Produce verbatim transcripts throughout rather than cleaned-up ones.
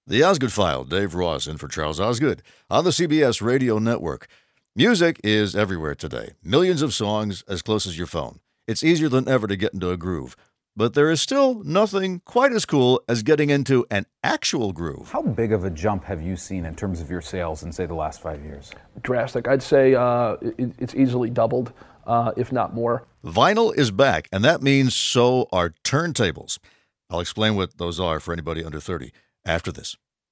The Osgood File, Dave Ross in for Charles Osgood on the C B S Radio Network. Music is everywhere today. Millions of songs as close as your phone. It's easier than ever to get into a groove. But there is still nothing quite as cool as getting into an actual groove. How big of a jump have you seen in terms of your sales in, say, the last five years? Drastic. I'd say uh, it, it's easily doubled, uh, if not more. Vinyl is back, and that means so are turntables. I'll explain what those are for anybody under thirty after this.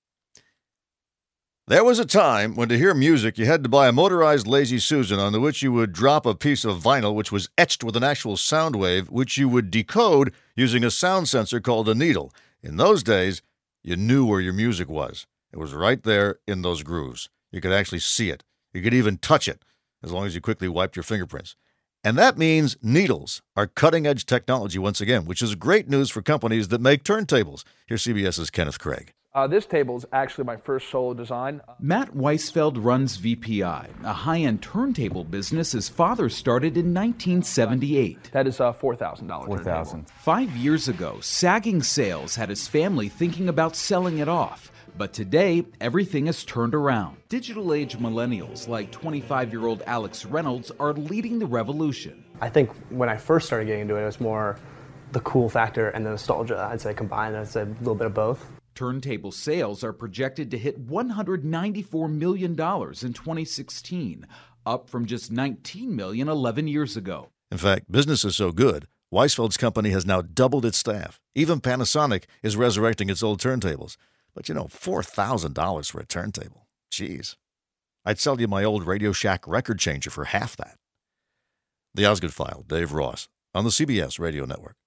There was a time when to hear music you had to buy a motorized Lazy Susan on which you would drop a piece of vinyl which was etched with an actual sound wave which you would decode using a sound sensor called a needle. In those days, you knew where your music was. It was right there in those grooves. You could actually see it. You could even touch it, as long as you quickly wiped your fingerprints. And that means needles are cutting-edge technology once again, which is great news for companies that make turntables. Here's CBS's Kenneth Craig. Uh, this table is actually my first solo design. Matt Weisfeld runs V P I, a high-end turntable business his father started in nineteen seventy-eight. That is a four thousand dollars four thousand dollars. turntable. Five years ago, sagging sales had his family thinking about selling it off. But today, everything has turned around. Digital-age millennials like twenty-five-year-old Alex Reynolds are leading the revolution. I think when I first started getting into it, it was more the cool factor and the nostalgia, I'd say, combined. I'd say a little bit of both. Turntable sales are projected to hit one hundred ninety-four million dollars in twenty sixteen, up from just nineteen million dollars eleven years ago. In fact, business is so good, Weisfeld's company has now doubled its staff. Even Panasonic is resurrecting its old turntables. But, you know, four thousand dollars for a turntable. Jeez. I'd sell you my old Radio Shack record changer for half that. The Osgood File, Dave Ross, on the C B S Radio Network.